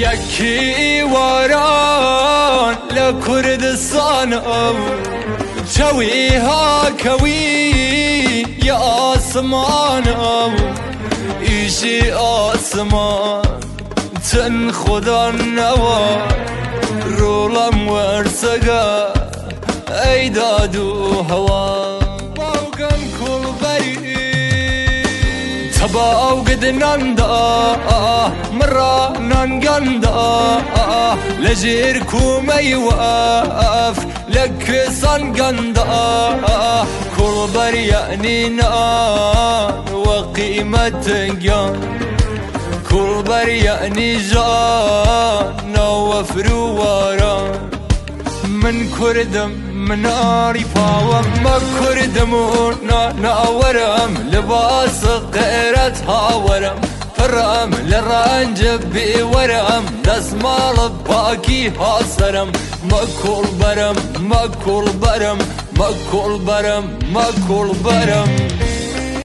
يكي وران لكردستان شويها كوي يا آسمان إيشي آسمان تنخد النوا رولم ورسقا أيدادو هوا باوكم كل بري تباو قد نندا مرة ننقندا لجيركم يوقف لك صنقندا كل بري يعنينا وقيمة جان كل بري يعني جان وفرو وران من كردم من ناري فاوم ما كردمونا ناورم لباس قيرتها ورم فرم للرنجب بورم دسمال باكي هاسرم ما كل برم ما كل برم ما كل برم ما كل برم